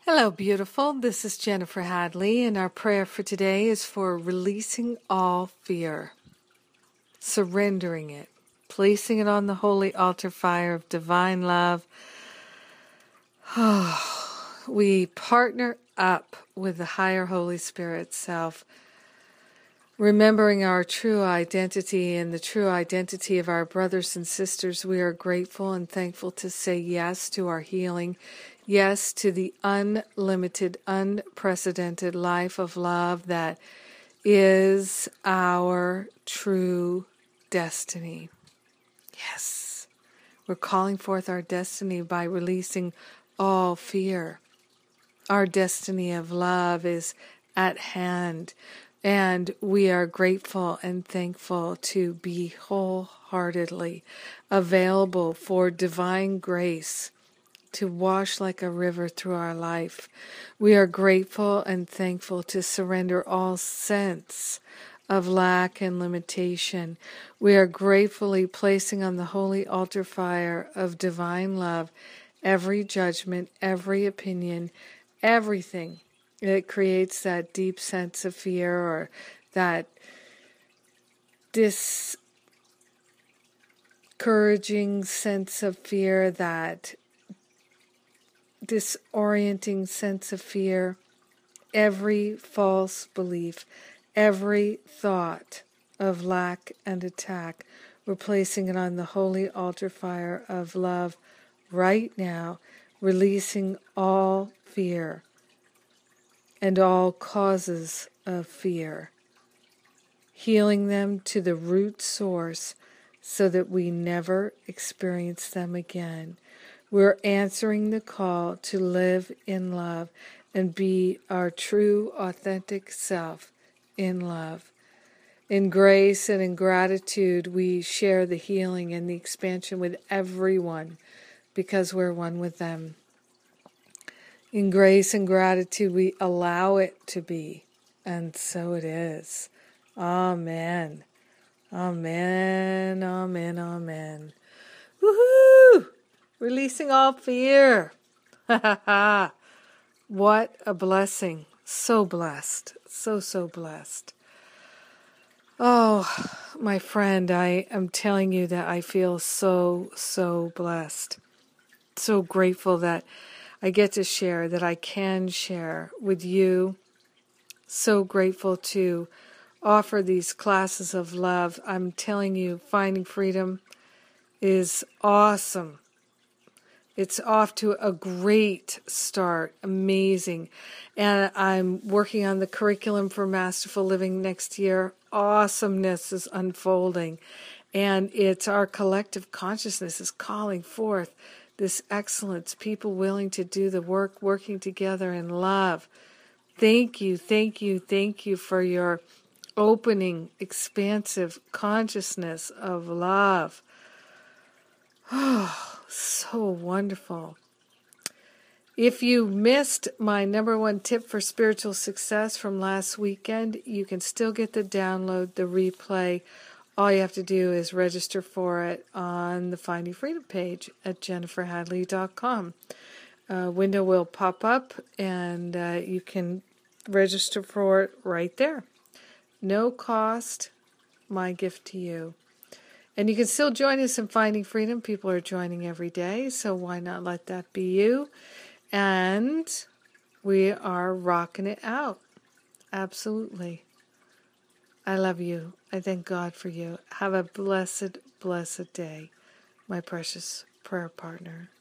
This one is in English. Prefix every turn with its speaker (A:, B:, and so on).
A: Hello, beautiful. This is Jennifer Hadley, and our prayer for today is for releasing all fear, surrendering it, placing it on the holy altar fire of divine love. We partner up with the higher Holy Spirit self, remembering our true identity and the true identity of our brothers and sisters. We are grateful and thankful to say yes to our healing, yes to the unlimited, unprecedented life of love that is our true destiny. Yes, we're calling forth our destiny by releasing all fear. Our destiny of love is at hand. And we are grateful and thankful to be wholeheartedly available for divine grace to wash like a river through our life. We are grateful and thankful to surrender all sense of lack and limitation. We are gratefully placing on the holy altar fire of divine love every judgment, every opinion, everything. It creates that deep sense of fear or that discouraging sense of fear, that disorienting sense of fear, every false belief, every thought of lack and attack. We're placing it on the holy altar fire of love right now, releasing all fear and all causes of fear, healing them to the root source so that we never experience them again. We're answering the call to live in love and be our true, authentic self in love. In grace and in gratitude, we share the healing and the expansion with everyone because we're one with them. In grace and gratitude, we allow it to be, and so it is. Amen. Amen, amen, amen. Woohoo! Releasing all fear. Ha ha ha. What a blessing. So blessed. So blessed. Oh, my friend, I am telling you that I feel so blessed. So grateful that I get to share, that I can share with you. So grateful to offer these classes of love. I'm telling you, Finding Freedom is awesome. It's off to a great start, amazing. And I'm working on the curriculum for Masterful Living next year. Awesomeness is unfolding. And it's our collective consciousness is calling forth this excellence, people willing to do the work, working together in love. Thank you for your opening, expansive consciousness of love. Oh, so wonderful. If you missed my number one tip for spiritual success from last weekend, you can still get the download, the replay. All you have to do is register for it on the Finding Freedom page at jenniferhadley.com. A window will pop up and you can register for it right there. No cost, my gift to you. And you can still join us in Finding Freedom. People are joining every day, so why not let that be you? And we are rocking it out. Absolutely. I love you. I thank God for you. Have a blessed day, my precious prayer partner.